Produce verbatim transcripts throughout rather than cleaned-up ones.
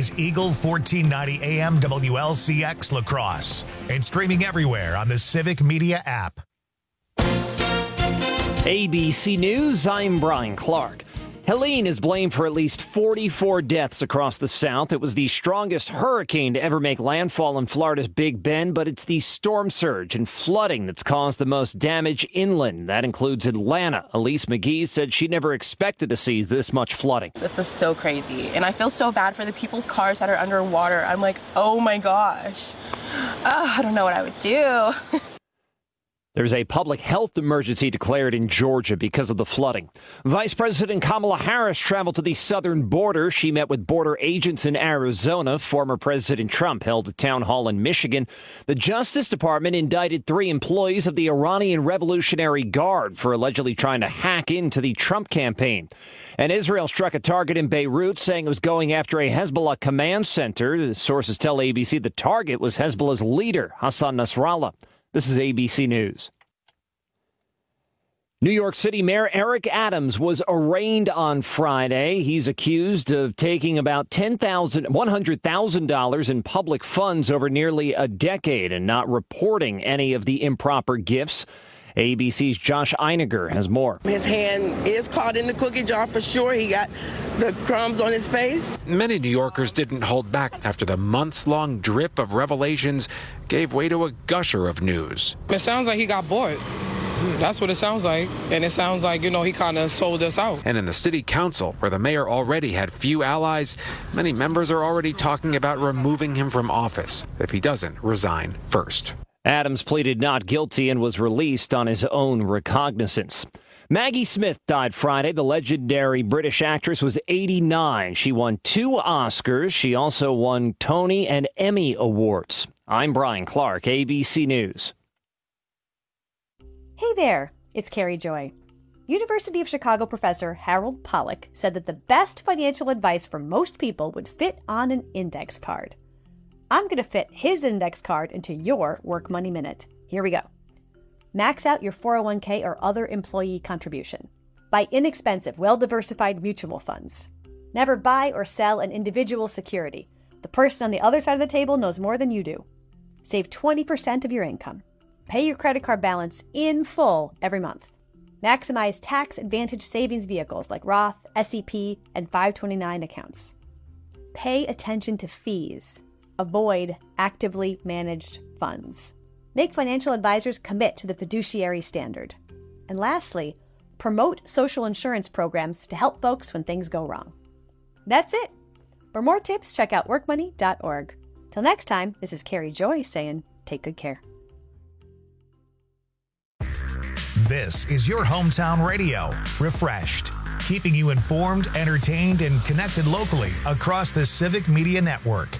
is Eagle fourteen ninety A M W L C X La Crosse and streaming everywhere on the Civic Media app. A B C News, I'm Brian Clark. Helene is blamed for at least forty-four deaths across the South. It was the strongest hurricane to ever make landfall in Florida's Big Bend, but it's the storm surge and flooding that's caused the most damage inland. That includes Atlanta. Elise McGee said she never expected to see this much flooding. This is so crazy, and I feel so bad for the people's cars that are underwater. I'm like, oh my gosh. Uh, I don't know what I would do. There's a public health emergency declared in Georgia because of the flooding. Vice President Kamala Harris traveled to the southern border. She met with border agents in Arizona. Former President Trump held a town hall in Michigan. The Justice Department indicted three employees of the Iranian Revolutionary Guard for allegedly trying to hack into the Trump campaign. And Israel struck a target in Beirut, saying it was going after a Hezbollah command center. Sources tell A B C the target was Hezbollah's leader, Hassan Nasrallah. This is A B C News. New York City Mayor Eric Adams was arraigned on Friday. He's accused of taking about ten thousand dollars, one hundred thousand dollars in public funds over nearly a decade and not reporting any of the improper gifts. A B C's Josh Einiger has more. His hand is caught in the cookie jar for sure. He got the crumbs on his face. Many New Yorkers didn't hold back after the months-long drip of revelations gave way to a gusher of news. It sounds like he got bored. That's what it sounds like. And it sounds like, you know, he kind of sold us out. And in the city council, where the mayor already had few allies, many members are already talking about removing him from office if he doesn't resign first. Adams pleaded not guilty and was released on his own recognizance. Maggie Smith died Friday. The legendary British actress was eighty-nine. She won two Oscars. She also won Tony and Emmy Awards. I'm Brian Clark, A B C News. Hey there, it's Carrie Joy. University of Chicago professor Harold Pollack said that the best financial advice for most people would fit on an index card. I'm going to fit his index card into your Work Money Minute. Here we go. Max out your four oh one k or other employee contribution. Buy inexpensive, well-diversified mutual funds. Never buy or sell an individual security. The person on the other side of the table knows more than you do. Save twenty percent of your income. Pay your credit card balance in full every month. Maximize tax-advantaged savings vehicles like Roth, S E P, and five twenty-nine accounts. Pay attention to fees. Avoid actively managed funds. Make financial advisors commit to the fiduciary standard. And lastly, promote social insurance programs to help folks when things go wrong. That's it. For more tips, check out work money dot org. Till next time, this is Carrie Joy saying, take good care. This is your hometown radio, Refreshed, keeping you informed, entertained, and connected locally across the Civic Media Network.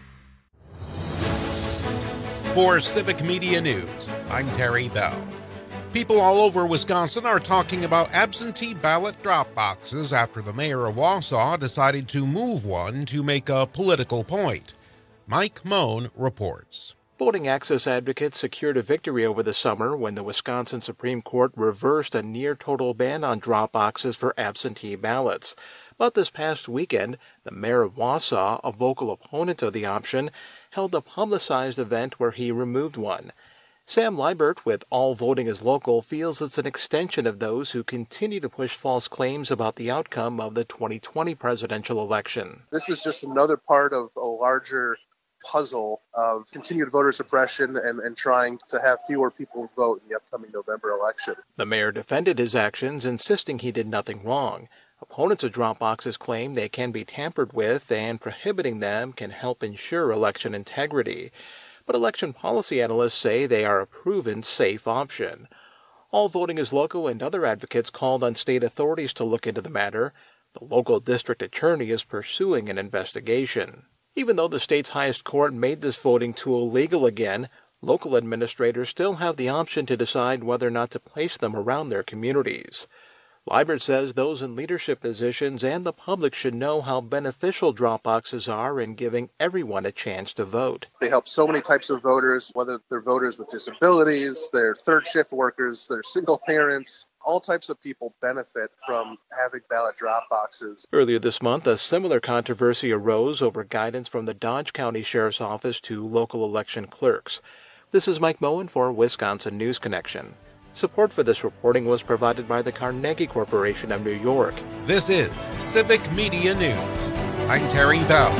For Civic Media News, I'm Terry Bell. People all over Wisconsin are talking about absentee ballot drop boxes after the mayor of Wausau decided to move one to make a political point. Mike Moan reports. Voting access advocates secured a victory over the summer when the Wisconsin Supreme Court reversed a near-total ban on drop boxes for absentee ballots. But this past weekend, the mayor of Wausau, a vocal opponent of the option, held a publicized event where he removed one. Sam Liebert with All Voting is Local feels it's an extension of those who continue to push false claims about the outcome of the twenty twenty presidential election. This is just another part of a larger puzzle of continued voter suppression and, and trying to have fewer people vote in the upcoming November election. The mayor defended his actions, insisting he did nothing wrong. Opponents of drop boxes claim they can be tampered with, and prohibiting them can help ensure election integrity. But election policy analysts say they are a proven safe option. All Voting is Local and other advocates called on state authorities to look into the matter. The local district attorney is pursuing an investigation. Even though the state's highest court made this voting tool legal again, local administrators still have the option to decide whether or not to place them around their communities. Liebert says those in leadership positions and the public should know how beneficial drop boxes are in giving everyone a chance to vote. They help so many types of voters, whether they're voters with disabilities, they're third shift workers, they're single parents. All types of people benefit from having ballot drop boxes. Earlier this month, a similar controversy arose over guidance from the Dodge County Sheriff's Office to local election clerks. This is Mike Moen for Wisconsin News Connection. Support for this reporting was provided by the Carnegie Corporation of New York. This is Civic Media News. I'm Terry Bell.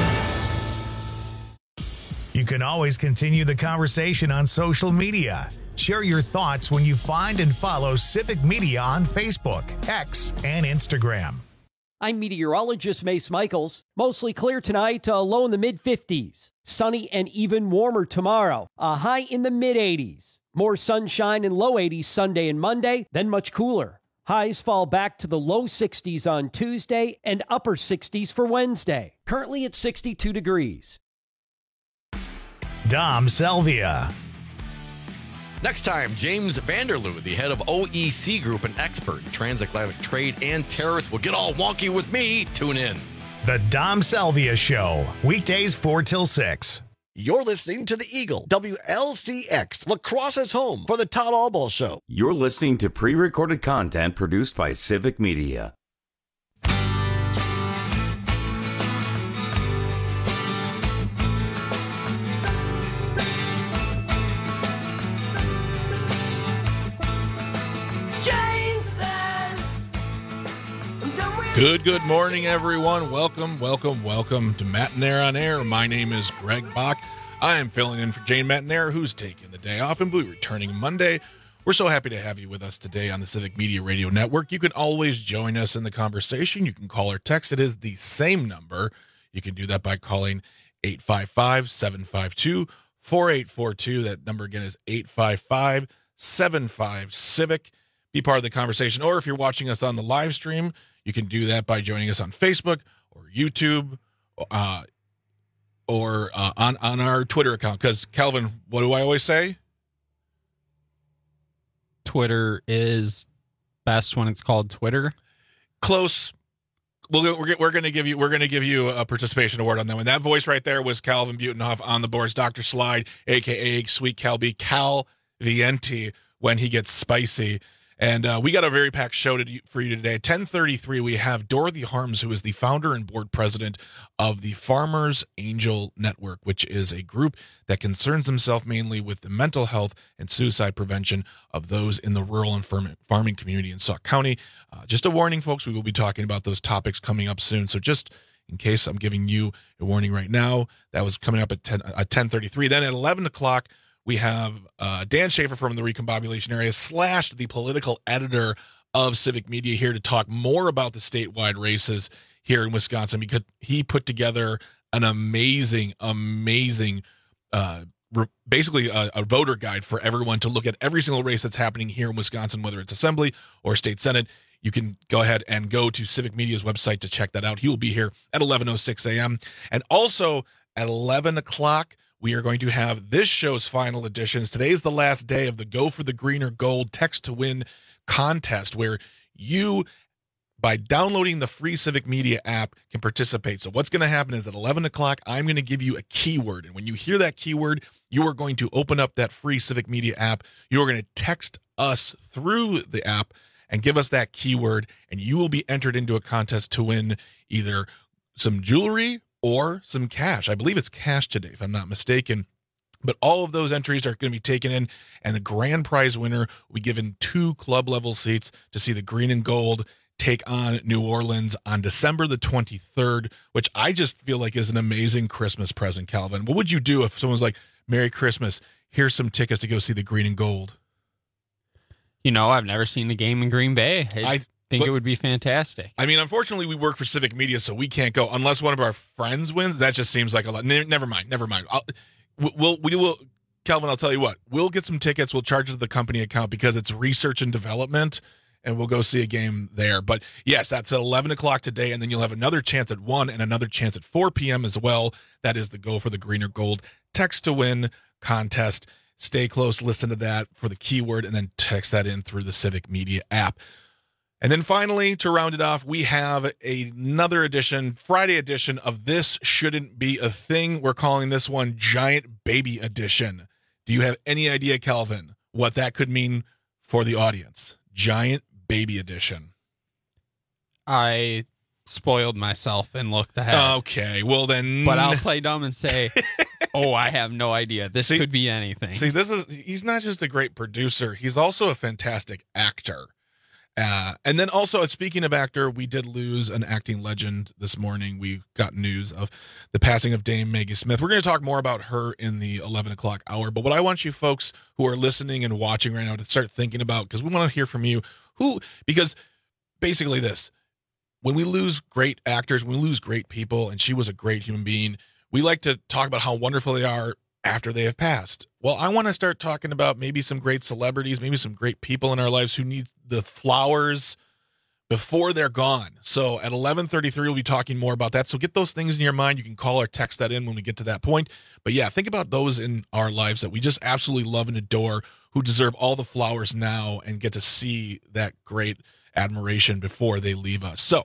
You can always continue the conversation on social media. Share your thoughts when you find and follow Civic Media on Facebook, X, and Instagram. I'm meteorologist Mace Michaels. Mostly clear tonight, a low in the mid fifties. Sunny and even warmer tomorrow, a high in the mid eighties. More sunshine and low eighties Sunday and Monday, then much cooler. Highs fall back to the low sixties on Tuesday and upper sixties for Wednesday. Currently at sixty-two degrees. Dom Salvia. Next time, James Vanderloo, the head of O E C Group, an expert in transatlantic trade and tariffs, will get all wonky with me. Tune in. The Dom Salvia Show, weekdays four till six. You're listening to the Eagle, W L C X, La Crosse's home for the Todd Albaugh Show. You're listening to pre-recorded content produced by Civic Media. Good, good morning, everyone. Welcome, welcome, welcome to Matinaire on Air. My name is Greg Bach. I am filling in for Jane Matinaire, who's taking the day off and will be returning Monday. We're so happy to have you with us today on the Civic Media Radio Network. You can always join us in the conversation. You can call or text. It is the same number. You can do that by calling eight five five, seven five two, four eight four two. That number again is eight five five, seven five, CIVIC. Be part of the conversation. Or if you're watching us on the live stream, you can do that by joining us on Facebook or YouTube uh, or uh, on, on our Twitter account. Because, Calvin, what do I always say? Twitter is best when it's called Twitter. Close. We'll, we're we're going to give you we're going to give you a participation award on that one. That voice right there was Calvin Butenhoff. On the boards, Doctor Slide, a k a. Sweet Calby, Cal Vienti, when he gets spicy. And uh, we got a very packed show to, for you today. At ten thirty-three, we have Dorothy Harms, who is the founder and board president of the Farmers Angel Network, which is a group that concerns himself mainly with the mental health and suicide prevention of those in the rural and farming community in Sauk County. Uh, just a warning, folks, we will be talking about those topics coming up soon. So just in case I'm giving you a warning right now, that was coming up at ten, at ten thirty-three. Then at eleven o'clock, we have uh, Dan Schaefer from the Recombobulation Area slash the political editor of Civic Media here to talk more about the statewide races here in Wisconsin, because he put together an amazing, amazing, uh, re- basically a, a voter guide for everyone to look at every single race that's happening here in Wisconsin, whether it's Assembly or State Senate. You can go ahead and go to Civic Media's website to check that out. He will be here at eleven oh six a.m. And also at eleven o'clock, we are going to have this show's final editions. Today is the last day of the Go for the Green or Gold Text to Win contest, where you, by downloading the free Civic Media app, can participate. So what's going to happen is at eleven o'clock, I'm going to give you a keyword. And when you hear that keyword, you are going to open up that free Civic Media app. You are going to text us through the app and give us that keyword, and you will be entered into a contest to win either some jewelry or some cash. I believe it's cash today, if I'm not mistaken. But all of those entries are going to be taken in, and the grand prize winner will be given two club-level seats to see the Green and Gold take on New Orleans on December the twenty-third, which I just feel like is an amazing Christmas present, Calvin. What would you do if someone's like, Merry Christmas, here's some tickets to go see the Green and Gold? You know, I've never seen the game in Green Bay. I, I think but, it would be fantastic. I mean, unfortunately, we work for Civic Media, so we can't go unless one of our friends wins. That just seems like a lot. Ne- never mind. Never mind. I'll, we'll, we will, Calvin, I'll tell you what. We'll get some tickets. We'll charge it to the company account because it's research and development, and we'll go see a game there. But, yes, that's at eleven o'clock today, and then you'll have another chance at one and another chance at four p.m. as well. That is the Go for the Green or Gold Text to Win contest. Stay close, listen to that for the keyword, and then text that in through the Civic Media app. And then finally, to round it off, we have a, another edition, Friday edition of This Shouldn't Be a Thing. We're calling this one Giant Baby Edition. Do you have any idea, Calvin, what that could mean for the audience? Giant Baby Edition. I spoiled myself and looked ahead. Okay, well then. But I'll play dumb and say, oh, I have no idea. This see, could be anything. See, this is, he's not just a great producer, he's also a fantastic actor. Uh, and then also, speaking of actor, we did lose an acting legend this morning. We got news of the passing of Dame Maggie Smith. We're going to talk more about her in the eleven o'clock hour. But what I want you folks who are listening and watching right now to start thinking about, because we want to hear from you, who, because basically this, when we lose great actors, when we lose great people, and she was a great human being, we like to talk about how wonderful they are after they have passed. Well, I want to start talking about maybe some great celebrities, maybe some great people in our lives who need the flowers before they're gone. So at eleven thirty-three, we'll be talking more about that. So get those things in your mind. You can call or text that in when we get to that point. But yeah, think about those in our lives that we just absolutely love and adore, who deserve all the flowers now and get to see that great admiration before they leave us. So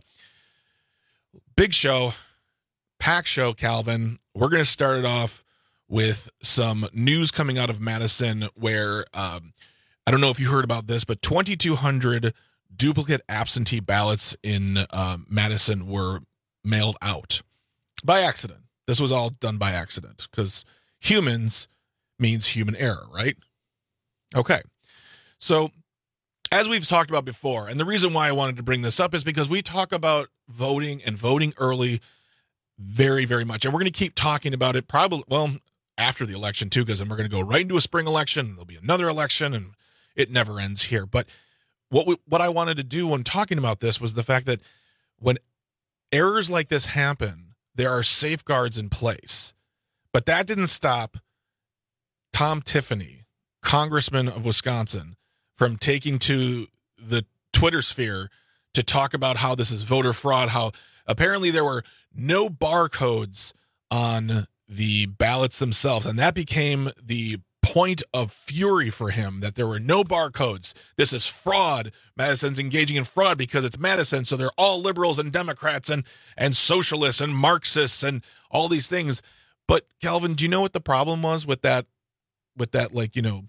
big show, packed show, Calvin. We're going to start it off with some news coming out of Madison where, um, I don't know if you heard about this, but twenty-two hundred duplicate absentee ballots in uh, Madison were mailed out by accident. This was all done by accident because humans means human error, right? Okay. So as we've talked about before, and the reason why I wanted to bring this up is because we talk about voting and voting early very, very much. And we're going to keep talking about it probably, well, after the election too, because then we're going to go right into a spring election. And there'll be another election and it never ends here. But what we, what I wanted to do when talking about this was the fact that when errors like this happen, there are safeguards in place. But that didn't stop Tom Tiffany, Congressman of Wisconsin, from taking to the Twitter sphere to talk about how this is voter fraud, how apparently there were no barcodes on the ballots themselves. And that became the point of fury for him, that there were no barcodes. This is fraud. Madison's engaging in fraud because it's Madison. So they're all liberals and Democrats and, and socialists and Marxists and all these things. But Calvin, do you know what the problem was with that, with that, like, you know,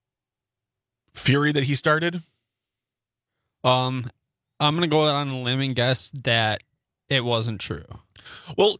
fury that he started? Um, I'm going to go out on a limb and guess that it wasn't true. Well,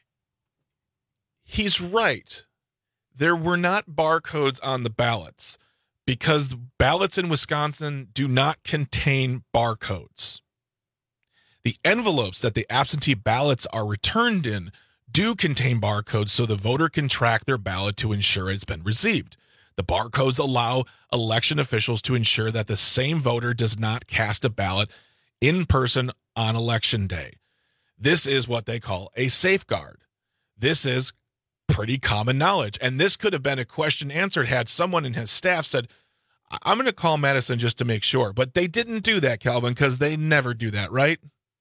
he's right. There were not barcodes on the ballots because ballots in Wisconsin do not contain barcodes. The envelopes that the absentee ballots are returned in do contain barcodes so the voter can track their ballot to ensure it's been received. The barcodes allow election officials to ensure that the same voter does not cast a ballot in person on election day. This is what they call a safeguard. This is pretty common knowledge. And this could have been a question answered had someone in his staff said, I'm going to call Madison just to make sure. But they didn't do that, Calvin, because they never do that, right?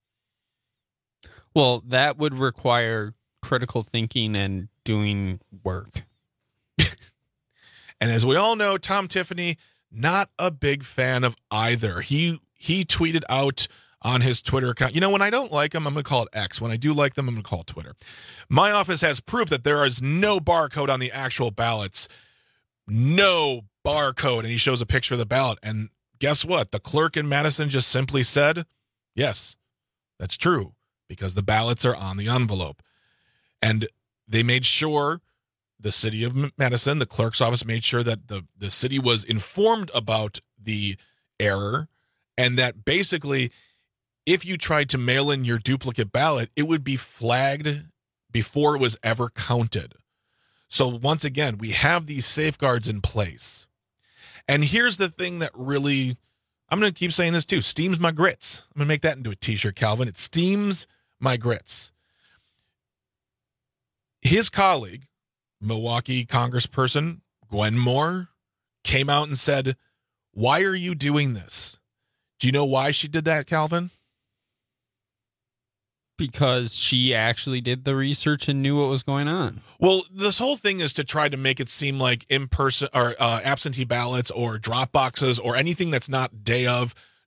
Well, that would require critical thinking and doing work. And as we all know, Tom Tiffany, not a big fan of either. He he tweeted out on his Twitter account, you know, when I don't like them, I'm going to call it X. When I do like them, I'm going to call it Twitter. My office has proof that there is no barcode on the actual ballots. No barcode. And he shows a picture of the ballot. And guess what? The clerk in Madison just simply said, yes, that's true, because the ballots are on the envelope. And they made sure, the city of Madison, the clerk's office made sure that the, the city was informed about the error, and that basically if you tried to mail in your duplicate ballot, it would be flagged before it was ever counted. So once again, we have these safeguards in place. And here's the thing that really, I'm going to keep saying this too, steams my grits. I'm going to make that into a t-shirt, Calvin. It steams my grits. His colleague, Milwaukee Congressperson Gwen Moore, came out and said, why are you doing this? Do you know why she did that, Calvin? Because she actually did the research and knew what was going on. Well, this whole thing is to try to make it seem like in-person or uh, absentee ballots or drop boxes or anything that's not day of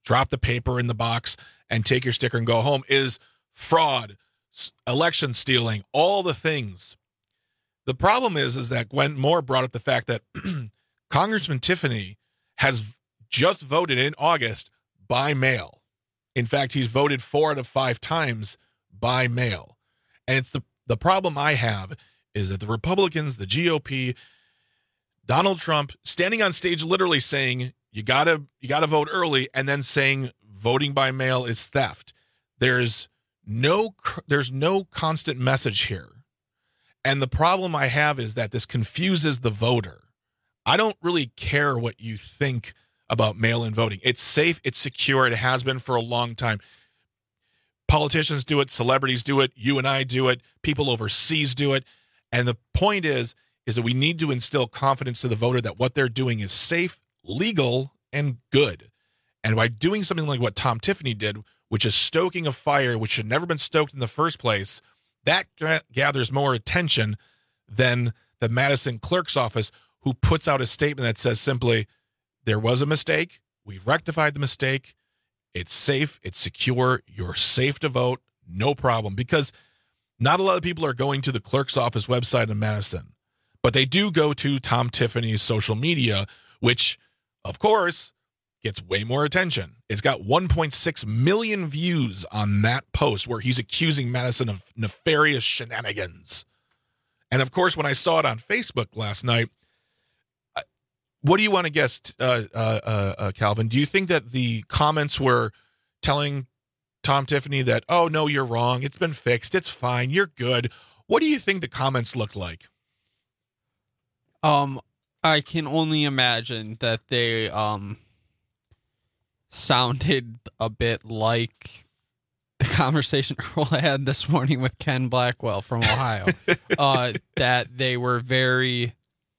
drop the paper in the box and take your sticker and go home is fraud, election stealing, all the things. The problem is, is that Gwen Moore brought up the fact that Congressman Tiffany has just voted in August by mail. In fact, he's voted four out of five times by mail. And it's the, the problem I have is that the Republicans, the G O P, Donald Trump standing on stage literally saying you gotta you gotta vote early, and then saying voting by mail is theft. There's no there's no constant message here. And the problem I have is that this confuses the voter. I don't really care what you think about mail-in voting. It's safe, it's secure, it has been for a long time. Politicians do it, celebrities do it, you and I do it, people overseas do it. And the point is, is that we need to instill confidence to the voter that what they're doing is safe, legal, and good. And by doing something like what Tom Tiffany did, which is stoking a fire which should never have been stoked in the first place, that g- gathers more attention than the Madison clerk's office, who puts out a statement that says simply, there was a mistake, we've rectified the mistake, it's safe, it's secure, you're safe to vote, no problem. Because not a lot of people are going to the clerk's office website in Madison, but they do go to Tom Tiffany's social media, which, of course, gets way more attention. It's got one point six million views on that post where he's accusing Madison of nefarious shenanigans. And, of course, when I saw it on Facebook last night, what do you want to guess, uh, uh, uh, Calvin? Do you think that the comments were telling Tom Tiffany that, oh, no, you're wrong, it's been fixed, it's fine, you're good? What do you think the comments looked like? Um, I can only imagine that they um sounded a bit like the conversation Earl had this morning with Ken Blackwell from Ohio. uh, that they were very...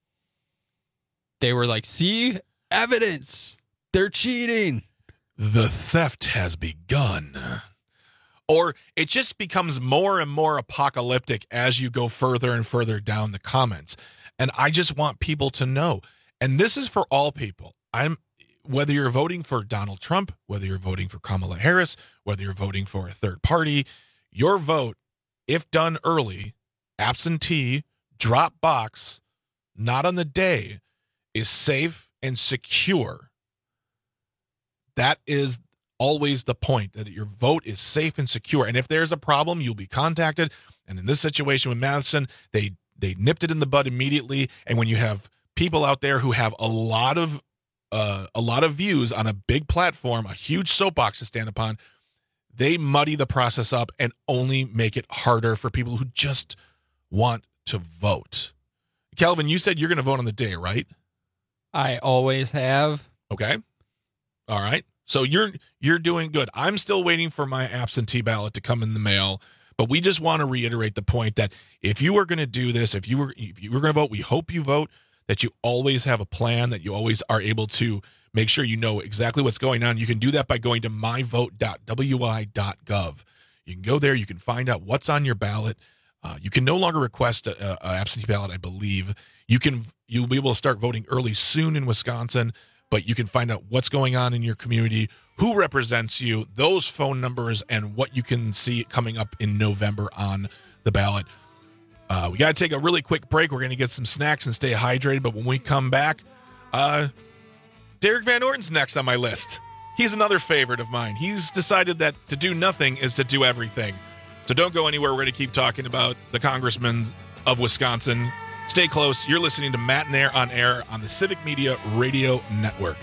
They were like, see, evidence. They're cheating. The theft has begun. Or it just becomes more and more apocalyptic as you go further and further down the comments. And I just want people to know, and this is for all people. I'm whether you're voting for Donald Trump, whether you're voting for Kamala Harris, whether you're voting for a third party, your vote, if done early, absentee, drop box, not on the day, is safe and secure. That is always the point, that your vote is safe and secure. And if there's a problem, you'll be contacted. And in this situation with Madison, they they nipped it in the bud immediately. And when you have people out there who have a lot of uh, a lot of views on a big platform, a huge soapbox to stand upon, they muddy the process up and only make it harder for people who just want to vote. Calvin, you said you're going to vote on the day, right? I always have. Okay. All right. So you're you're doing good. I'm still waiting for my absentee ballot to come in the mail, but we just want to reiterate the point that if you are going to do this, if you were if you were going to vote, we hope you vote, that you always have a plan, that you always are able to make sure you know exactly what's going on. You can do that by going to my vote dot w i dot gov. You can go there. You can find out what's on your ballot. Uh, you can no longer request a, a absentee ballot, I believe. You can you'll be able to start voting early soon in Wisconsin, but you can find out what's going on in your community, who represents you, those phone numbers, and what you can see coming up in November on the ballot. Uh, we got to take a really quick break. We're going to get some snacks and stay hydrated, but when we come back, uh, Derek Van Orton's next on my list. He's another favorite of mine. He's decided that to do nothing is to do everything. So don't go anywhere. We're going to keep talking about the congressman of Wisconsin. Stay close. You're listening to Matt and Air on Air on the Civic Media Radio Network.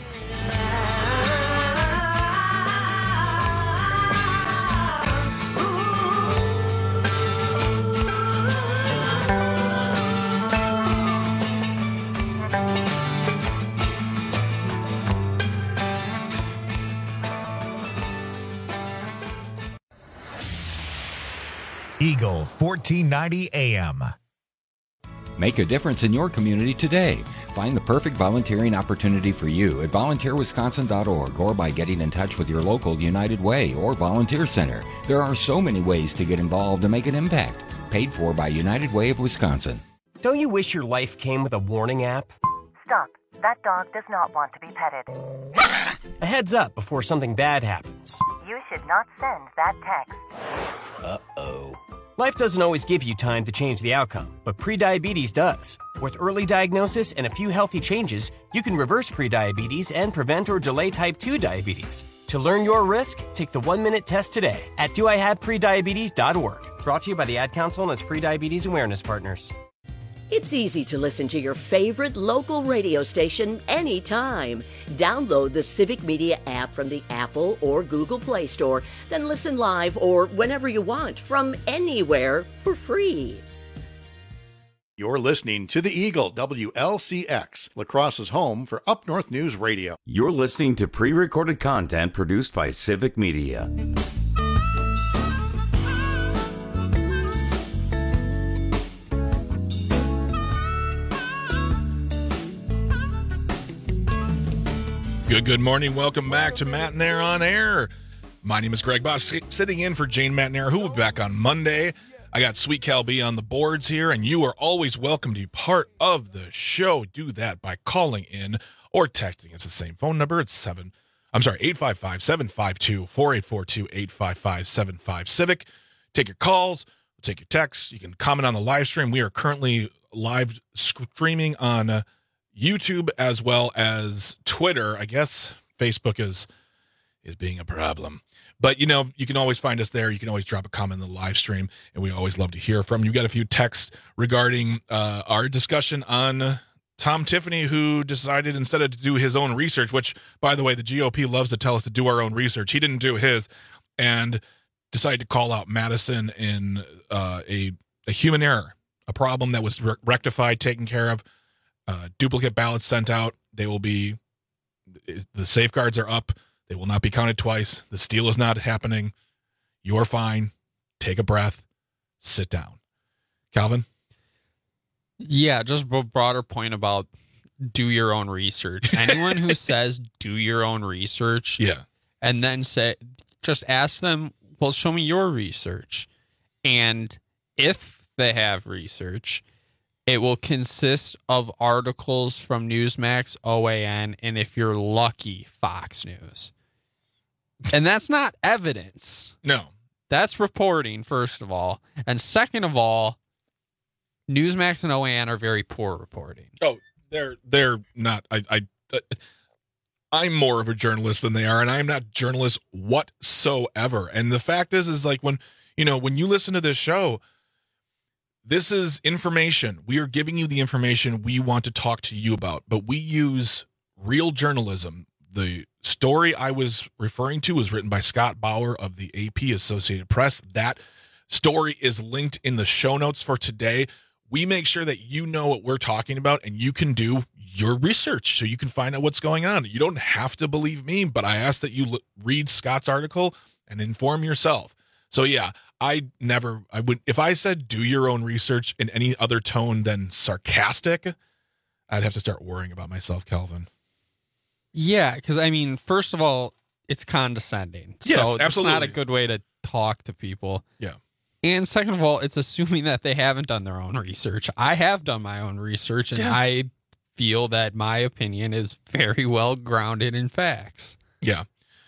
Eagle fourteen ninety A M. Make a difference in your community today. Find the perfect volunteering opportunity for you at volunteer wisconsin dot org or by getting in touch with your local United Way or Volunteer Center. There are so many ways to get involved and make an impact. Paid for by United Way of Wisconsin. Don't you wish your life came with a warning app? Stop. That dog does not want to be petted. A heads up before something bad happens. You should not send that text. Uh-oh. Life doesn't always give you time to change the outcome, but prediabetes does. With early diagnosis and a few healthy changes, you can reverse prediabetes and prevent or delay type two diabetes. To learn your risk, take the one-minute test today at do I have prediabetes dot org. Brought to you by the Ad Council and its prediabetes awareness partners. It's easy to listen to your favorite local radio station anytime. Download the Civic Media app from the Apple or Google Play Store, then listen live or whenever you want from anywhere for free. You're listening to The Eagle, W L C X, La Crosse's home for Up North News Radio. You're listening to pre-recorded content produced by Civic Media. Good, good morning. Welcome back to Matt and Air on Air. My name is Greg Boss, sitting in for Jane Matt and Air, who will be back on Monday. I got Sweet Cal B on the boards here, and you are always welcome to be part of the show. Do that by calling in or texting. It's the same phone number. It's seven. I'm sorry, eight five five, seven five two, four eight four two, eight five five, seven five Civic. Take your calls. We'll take your texts. You can comment on the live stream. We are currently live streaming on uh, YouTube as well as Twitter. I guess Facebook is is being a problem. But, you know, you can always find us there. You can always drop a comment in the live stream, and we always love to hear from you. Got a few texts regarding uh, our discussion on Tom Tiffany, who decided instead of to do his own research, which, by the way, the G O P loves to tell us to do our own research. He didn't do his and decided to call out Madison in uh, a, a human error, a problem that was re- rectified, taken care of. Uh, duplicate ballots sent out. They will be, the safeguards are up. They will not be counted twice. The steal is not happening. You're fine. Take a breath. Sit down. Calvin? Yeah, just a broader point about do your own research. Anyone who says do your own research, yeah, and then say, just ask them, well, show me your research. And if they have research, it will consist of articles from Newsmax, O A N, and if you're lucky, Fox News. And that's not evidence. No. That's reporting, first of all. And second of all, Newsmax and O A N are very poor reporting. Oh, they're they're not. I, I, uh, I'm more of a journalist than they are, and I am not journalist whatsoever. And the fact is, is like when, you know, when you listen to this show, this is information. We are giving you the information we want to talk to you about, but we use real journalism. The story I was referring to was written by Scott Bauer of the A P Associated Press. That story is linked in the show notes for today. We make sure that you know what we're talking about and you can do your research so you can find out what's going on. You don't have to believe me, but I ask that you l- read Scott's article and inform yourself. So yeah, I never, I would, if I said do your own research in any other tone than sarcastic, I'd have to start worrying about myself, Calvin. Yeah, because I mean, first of all, it's condescending. Yes, so absolutely. It's not a good way to talk to people. Yeah. And second of all, it's assuming that they haven't done their own research. I have done my own research, and yeah. I feel that my opinion is very well grounded in facts. Yeah.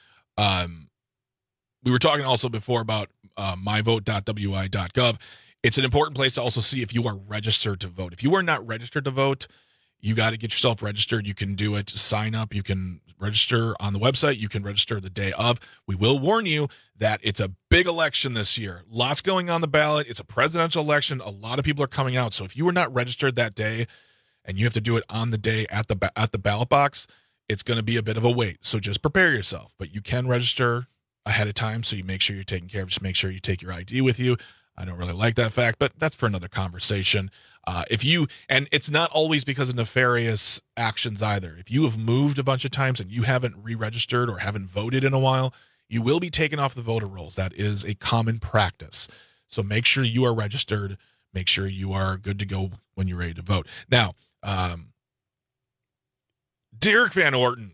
Um, we were talking also before about uh, my vote dot w i dot gov. It's an important place to also see if you are registered to vote. If you are not registered to vote, you got to get yourself registered. You can do it. Sign up. You can register on the website. You can register the day of. We will warn you that it's a big election this year. Lots going on the ballot. It's a presidential election. A lot of people are coming out. So if you were not registered that day and you have to do it on the day at the at the ballot box, it's going to be a bit of a wait. So just prepare yourself. But you can register ahead of time, so you make sure you're taken care of. Just make sure you take your I D with you. I don't really like that fact, but that's for another conversation. Uh, if you, and it's not always because of nefarious actions either. If you have moved a bunch of times and you haven't re-registered or haven't voted in a while, you will be taken off the voter rolls. That is a common practice. So make sure you are registered. Make sure you are good to go when you're ready to vote. Now, um, Derek Van Orton.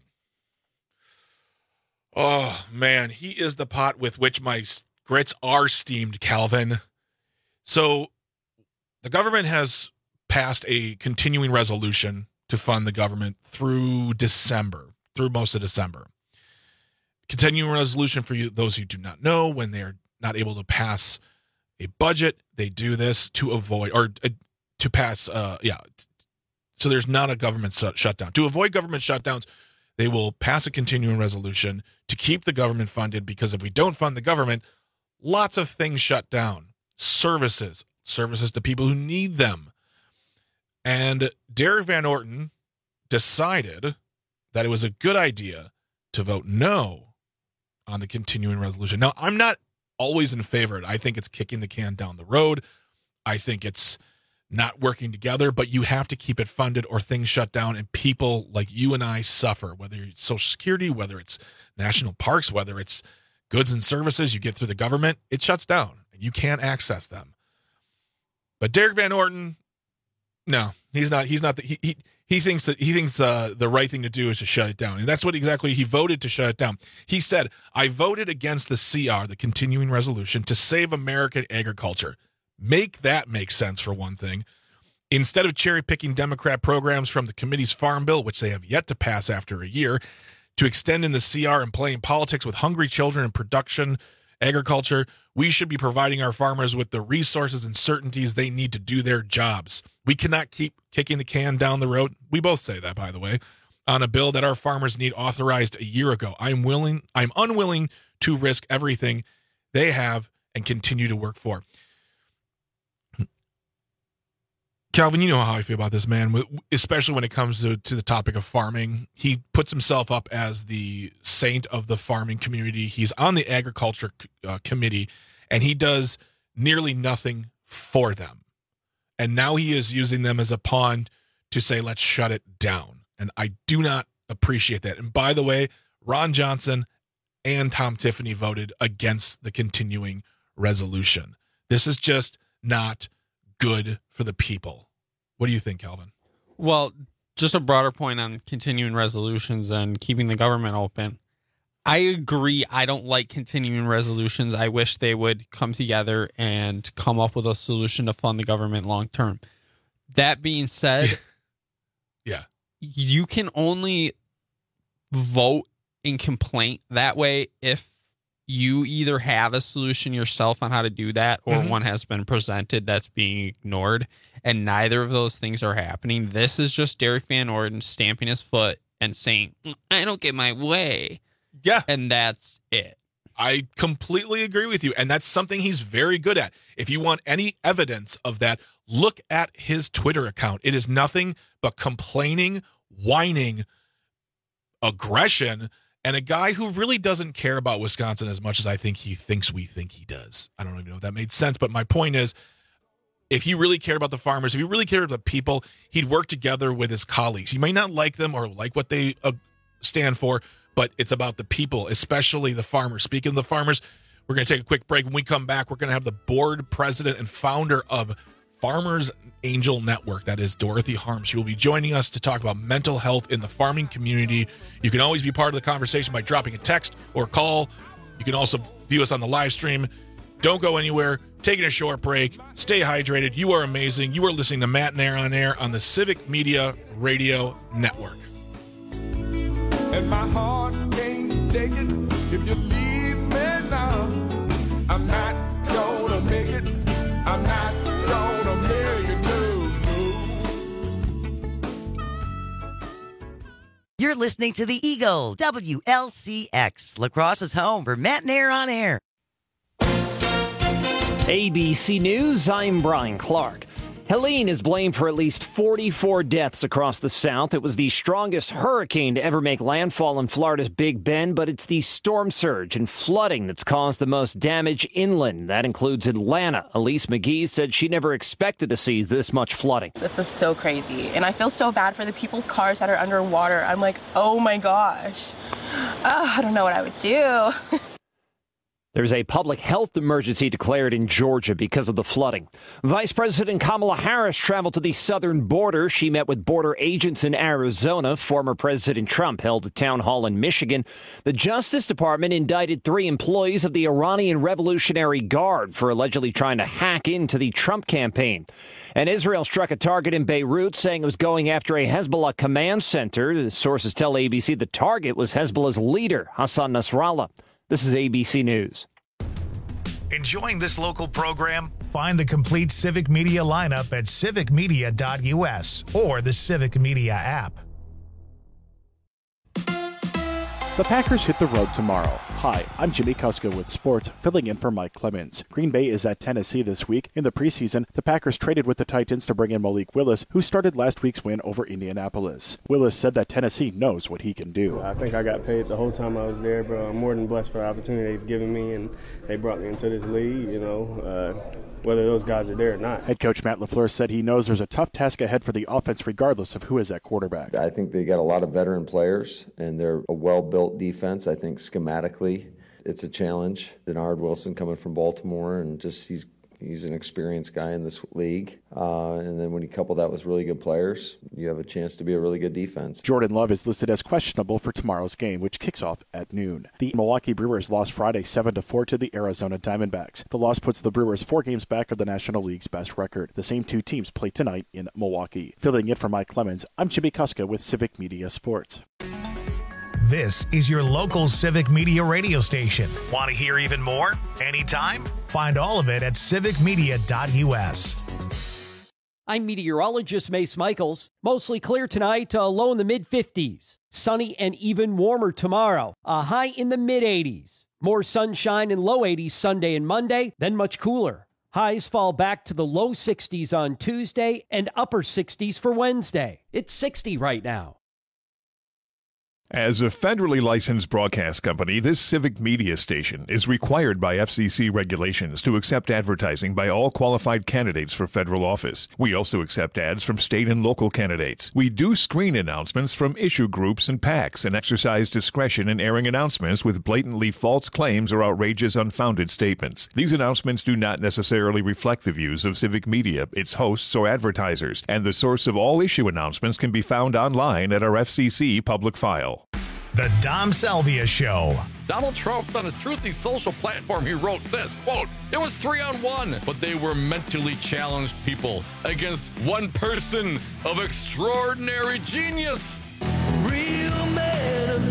Oh, man, he is the pot with which my grits are steamed, Calvin. So the government has passed a continuing resolution to fund the government through December, through most of December. Continuing resolution, for you, those who do not know, when they are not able to pass a budget, they do this to avoid, or uh, to pass, uh, yeah, so there's not a government su- shutdown. To avoid government shutdowns, they will pass a continuing resolution to keep the government funded, because if we don't fund the government, lots of things shut down. Services, services to people who need them. And Derek Van Orton decided that it was a good idea to vote no on the continuing resolution. Now, I'm not always in favor of it. I think it's kicking the can down the road. I think it's not working together, but you have to keep it funded or things shut down and people like you and I suffer, whether it's Social Security, whether it's national parks, whether it's goods and services you get through the government, it shuts down and you can't access them. But Derek Van Orton, no, he's not, he's not, the, he, he, he thinks that he thinks uh, the right thing to do is to shut it down. And that's what exactly he voted to shut it down. He said, I voted against the C R, the continuing resolution, to save American agriculture. Make that make sense, for one thing. Instead of cherry-picking Democrat programs from the committee's farm bill, which they have yet to pass after a year, to extend in the C R and playing politics with hungry children in production agriculture, we should be providing our farmers with the resources and certainties they need to do their jobs. We cannot keep kicking the can down the road. We both say that, by the way, on a bill that our farmers need authorized a year ago. I'm willing, I'm unwilling to risk everything they have and continue to work for. Calvin, you know how I feel about this man, especially when it comes to, to the topic of farming. He puts himself up as the saint of the farming community. He's on the agriculture uh, committee, and he does nearly nothing for them. And now he is using them as a pawn to say, let's shut it down. And I do not appreciate that. And by the way, Ron Johnson and Tom Tiffany voted against the continuing resolution. This is just not good for the people. What do you think, Calvin? Well, just a broader point on continuing resolutions and keeping the government open. I agree. I don't like continuing resolutions. I wish they would come together and come up with a solution to fund the government long term. That being said, yeah, you can only vote in complaint that way if you either have a solution yourself on how to do that, or mm-hmm. one has been presented that's being ignored, and neither of those things are happening. This is just Derek Van Orton stamping his foot and saying, I don't get my way. Yeah. And that's it. I completely agree with you, and that's something he's very good at. If you want any evidence of that, look at his Twitter account. It is nothing but complaining, whining, aggression, and a guy who really doesn't care about Wisconsin as much as I think he thinks we think he does. I don't even know if that made sense, but my point is, if he really cared about the farmers, if he really cared about the people, he'd work together with his colleagues. He may not like them or like what they uh, stand for, but it's about the people, especially the farmers. Speaking of the farmers, we're going to take a quick break. When we come back, we're going to have the board president and founder of Farmers Angel Network. That is Dorothy Harms. She will be joining us to talk about mental health in the farming community. You can always be part of the conversation by dropping a text or call. You can also view us on the live stream. Don't go anywhere. Taking a short break. Stay hydrated. You are amazing. You are listening to Matt and Air on Air on the Civic Media Radio Network. And my heart can't take it if you leave me now. I'm not gonna make it. I'm not gonna make it, no, no. You're listening to the Eagle, W L C X, La Crosse's home for Matt and Air on Air. A B C News, I'm Brian Clark. Helene is blamed for at least forty-four deaths across the South. It was the strongest hurricane to ever make landfall in Florida's Big Bend, but it's the storm surge and flooding that's caused the most damage inland. That includes Atlanta. Elise McGee said she never expected to see this much flooding. This is so crazy, and I feel so bad for the people's cars that are underwater. I'm like, oh my gosh. Uh, I don't know what I would do. There's a public health emergency declared in Georgia because of the flooding. Vice President Kamala Harris traveled to the southern border. She met with border agents in Arizona. Former President Trump held a town hall in Michigan. The Justice Department indicted three employees of the Iranian Revolutionary Guard for allegedly trying to hack into the Trump campaign. And Israel struck a target in Beirut, saying it was going after a Hezbollah command center. The sources tell A B C the target was Hezbollah's leader, Hassan Nasrallah. This is A B C News. Enjoying this local program? Find the complete Civic Media lineup at civic media dot u s or the Civic Media app. The Packers hit the road tomorrow. Hi, I'm Jimmy Kuska with sports, filling in for Mike Clemens. Green Bay is at Tennessee this week. In the preseason, the Packers traded with the Titans to bring in Malik Willis, who started last week's win over Indianapolis. Willis said that Tennessee knows what he can do. I think I got paid the whole time I was there, but I'm more than blessed for the opportunity they've given me, and they brought me into this league, you know, uh, whether those guys are there or not. Head coach Matt LaFleur said he knows there's a tough task ahead for the offense regardless of who is at quarterback. I think they got a lot of veteran players, and they're a well-built defense. I think schematically it's a challenge. Denard Wilson coming from Baltimore, and just he's he's an experienced guy in this league. Uh, and then when you couple that with really good players, you have a chance to be a really good defense. Jordan Love is listed as questionable for tomorrow's game, which kicks off at noon. The Milwaukee Brewers lost Friday seven to four to the Arizona Diamondbacks. The loss puts the Brewers four games back of the National League's best record. The same two teams play tonight in Milwaukee. Filling in for Mike Clemens, I'm Jimmy Kuska with Civic Media Sports. This is your local Civic Media radio station. Want to hear even more? Anytime? Find all of it at civic media dot u s. I'm meteorologist Mace Michaels. Mostly clear tonight, uh, low in the mid fifties. Sunny and even warmer tomorrow, a high in the mid eighties. More sunshine and low eighties Sunday and Monday, then much cooler. Highs fall back to the low sixties on Tuesday and upper sixties for Wednesday. It's sixty right now. As a federally licensed broadcast company, this Civic Media station is required by F C C regulations to accept advertising by all qualified candidates for federal office. We also accept ads from state and local candidates. We do screen announcements from issue groups and PACs and exercise discretion in airing announcements with blatantly false claims or outrageous unfounded statements. These announcements do not necessarily reflect the views of Civic Media, its hosts, or advertisers, and the source of all issue announcements can be found online at our F C C public file. The Dom Salvia Show. Donald Trump, on his Truthy social platform, he wrote this, quote, "It was three on one, but they were mentally challenged people against one person of extraordinary genius." Real man of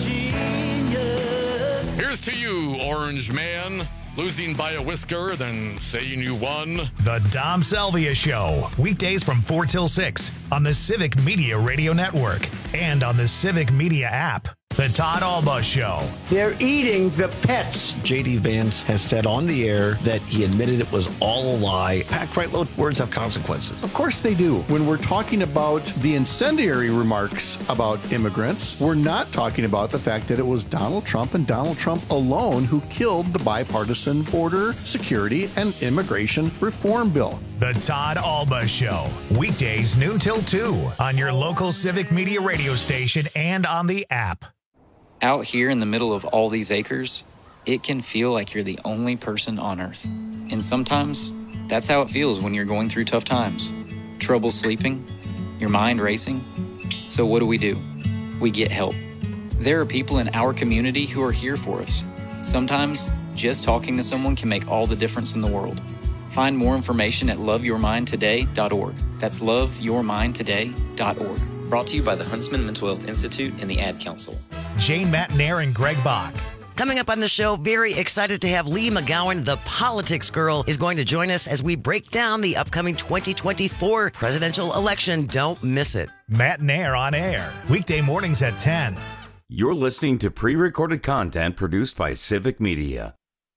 genius. Here's to you, Orange Man. Losing by a whisker, then saying you won. The Dom Salvia Show. Weekdays from four till six on the Civic Media Radio Network and on the Civic Media app. The Todd Alba Show. They're eating the pets. J D. Vance has said on the air that he admitted it was all a lie. Packed right low, words have consequences. Of course they do. When we're talking about the incendiary remarks about immigrants, we're not talking about the fact that it was Donald Trump and Donald Trump alone who killed the bipartisan border security and immigration reform bill. The Todd Alba Show. Weekdays noon till two on your local Civic Media radio station and on the app. Out here in the middle of all these acres, it can feel like you're the only person on Earth. And sometimes, that's how it feels when you're going through tough times. Trouble sleeping, your mind racing. So what do we do? We get help. There are people in our community who are here for us. Sometimes, just talking to someone can make all the difference in the world. Find more information at love your mind today dot org. That's love your mind today dot org. Brought to you by the Huntsman Mental Health Institute and the Ad Council. Jane Matnair and Greg Bach. Coming up on the show, very excited to have Lee McGowan, the politics girl, is going to join us as we break down the upcoming twenty twenty-four presidential election. Don't miss it. Matnair on air, weekday mornings at ten. You're listening to pre-recorded content produced by Civic Media.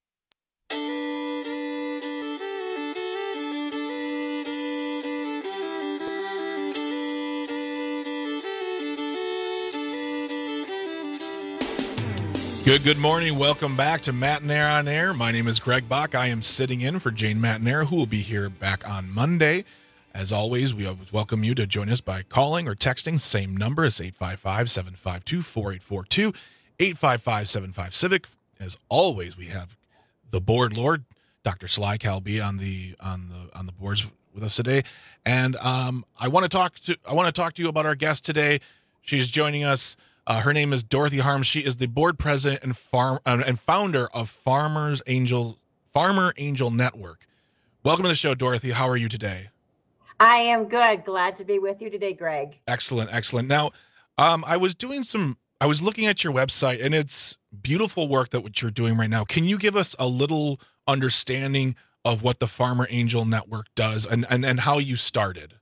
Good, good morning. Welcome back to Matnair on Air. My name is Greg Bach. I am sitting in for Jane Matnair, who will be here back on Monday. As always, we welcome you to join us by calling or texting. Same number is eight five five, seven five two, four eight four two, eight five five, seven five, CIVIC. As always, we have the board lord, Doctor Sly Calby, on the on the on the boards with us today. And um, I want to talk to I want to talk to you about our guest today. She's joining us. Uh, her name is Dorothy Harms. She is the board president and farm uh, and founder of Farmers Angel Farmer Angel Network. Welcome to the show, Dorothy. How are you today? I am good. Glad to be with you today, Greg. Excellent, excellent. Now, um, I was doing some. I was looking at your website, and it's beautiful work that what you're doing right now. Can you give us a little understanding of what the Farmer Angel Network does and and, and how you started?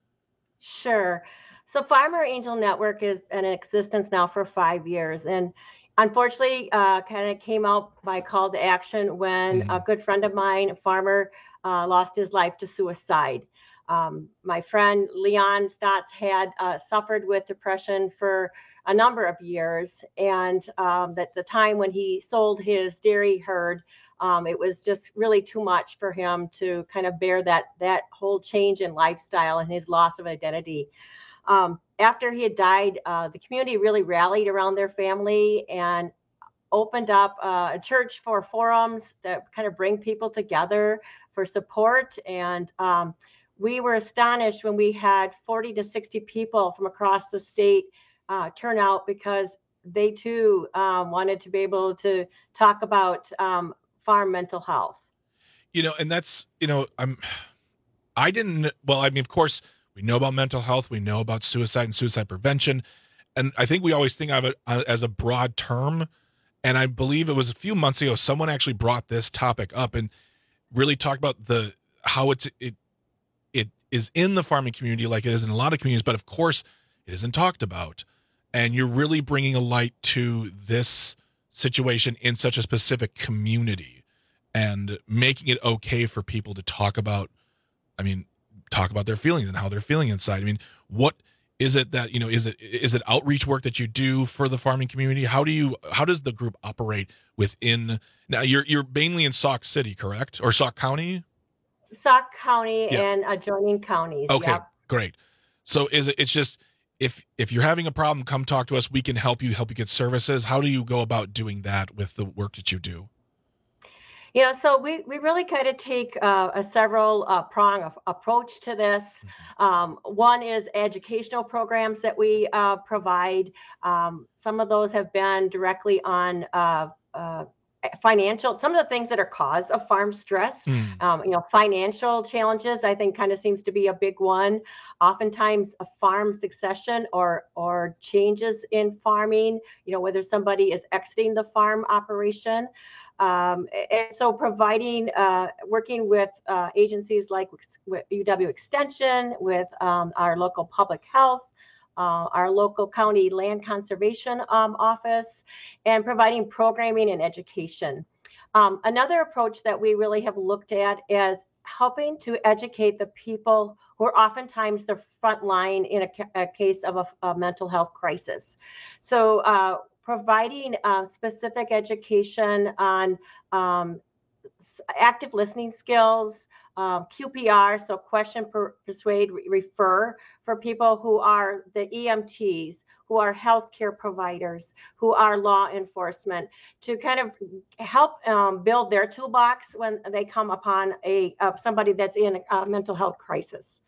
Sure. So Farmer Angel Network is in existence now for five years. And unfortunately, uh, kind of came out by call to action when mm-hmm. a good friend of mine, a farmer, uh, lost his life to suicide. Um, my friend Leon Stotts had uh, suffered with depression for a number of years. And um, at the time when he sold his dairy herd, um, it was just really too much for him to kind of bear that, that whole change in lifestyle and his loss of identity. Um, after he had died, uh, the community really rallied around their family and opened up uh, a church for forums that kind of bring people together for support. And um, we were astonished when we had forty to sixty people from across the state uh, turn out because they too um, wanted to be able to talk about um, farm mental health. You know, and that's, you know, I'm, I didn't, well, I mean, of course, we know about mental health. We know about suicide and suicide prevention. And I think we always think of it as a broad term. And I believe it was a few months ago, someone actually brought this topic up and really talked about the how it's it it is in the farming community like it is in a lot of communities. But of course, it isn't talked about. And you're really bringing a light to this situation in such a specific community and making it okay for people to talk about, I mean, talk about their feelings and how they're feeling inside. I mean, what is it that, you know, is it, is it outreach work that you do for the farming community? How do you, how does the group operate within, now you're, you're mainly in Sauk City, correct? Or Sauk County? Sauk County Yeah. and adjoining counties. Okay, Yep. great. So is it, it's just, if, if you're having a problem, come talk to us. We can help you, help you get services. How do you go about doing that with the work that you do? You know, so we, we really kind of take uh, a several uh, prong of approach to this. Um, one is educational programs that we uh, provide. Um, some of those have been directly on uh, uh, financial, some of the things that are cause of farm stress. Mm. Um, you know, financial challenges, I think kind of seems to be a big one. Oftentimes a farm succession or, or changes in farming, you know, whether somebody is exiting the farm operation. Um, and so providing, uh, working with uh, agencies like with U W Extension, with um, our local public health, uh, our local county land conservation um, office, and providing programming and education. Um, another approach that we really have looked at is helping to educate the people who are oftentimes the front line in a, ca- a case of a, a mental health crisis. So uh, providing uh, specific education on um, active listening skills, um, Q P R, so question, per, persuade, re- refer, for people who are the E M Ts, who are healthcare providers, who are law enforcement, to kind of help um, build their toolbox when they come upon a uh, somebody that's in a mental health crisis.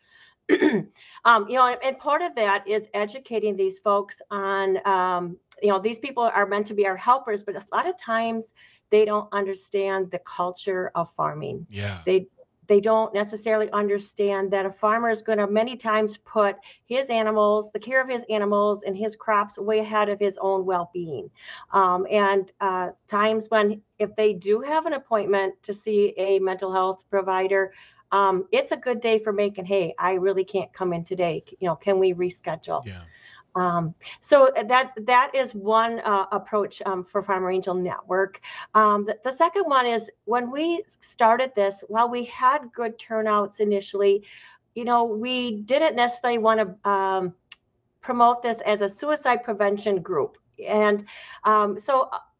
um, you know, and part of that is educating these folks on, um, you know, these people are meant to be our helpers, but a lot of times they don't understand the culture of farming. Yeah. They they don't necessarily understand that a farmer is going to many times put his animals, the care of his animals and his crops way ahead of his own well-being. Um, and uh, times when if they do have an appointment to see a mental health provider, um, it's a good day for making, hey, I really can't come in today. You know, can we reschedule? Yeah. Um, so that that is one uh, approach um, for Farmer Angel Network. Um, the, the second one is when we started this, while we had good turnouts initially, you know, we didn't necessarily want to um, promote this as a suicide prevention group. And um, so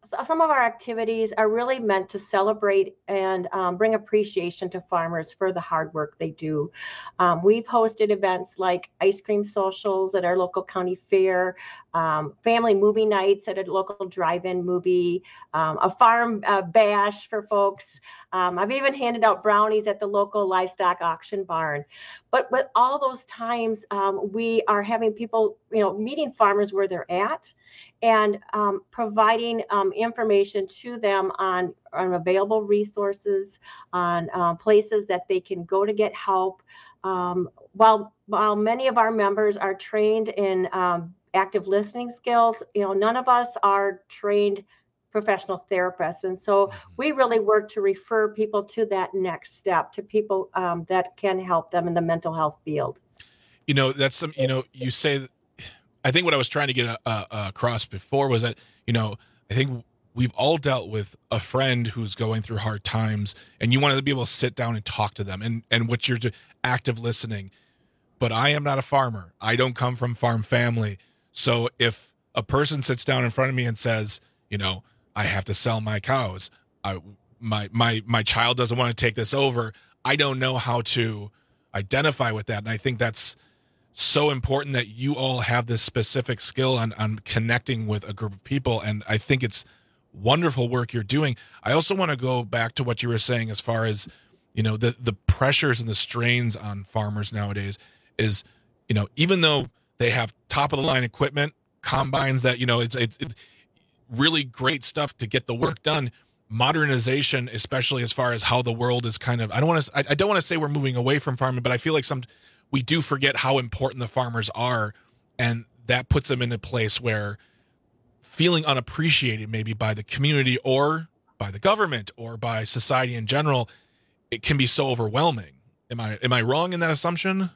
some of our activities are really meant to celebrate and um, bring appreciation to farmers for the hard work they do. Um, we've hosted events like ice cream socials at our local county fair, um, family movie nights at a local drive-in movie, um, a farm uh, bash for folks. Um, I've even handed out brownies at the local livestock auction barn. But but all those times um, we are having people, you know, meeting farmers where they're at and um, providing um, information to them on, on available resources, on uh, places that they can go to get help. Um, while while many of our members are trained in um, active listening skills, you know, none of us are trained professional therapists. And so we really work to refer people to that next step, to people um, that can help them in the mental health field. You know, that's some, you know, you say, that, I think what I was trying to get uh, uh, across before was that, you know, I think we've all dealt with a friend who's going through hard times and you want to be able to sit down and talk to them and, and what you're doing, active listening. But I am not a farmer. I don't come from farm family. So if a person sits down in front of me and says, you know, I have to sell my cows, I, my, my, my child doesn't want to take this over, I don't know how to identify with that. And I think that's so important that you all have this specific skill on, on connecting with a group of people. And I think it's wonderful work you're doing. I also want to go back to what you were saying as far as, you know, the, the pressures and the strains on farmers nowadays is, you know, even though they have top of the line equipment, combines that, you know, it's, it's, it's really great stuff to get the work done. Modernization, especially as far as how the world is kind of, I don't want to, I, I don't want to say we're moving away from farming, but I feel like some, we do forget how important the farmers are. And that puts them in a place where feeling unappreciated maybe by the community or by the government or by society in general, it can be so overwhelming. Am I, am I wrong in that assumption?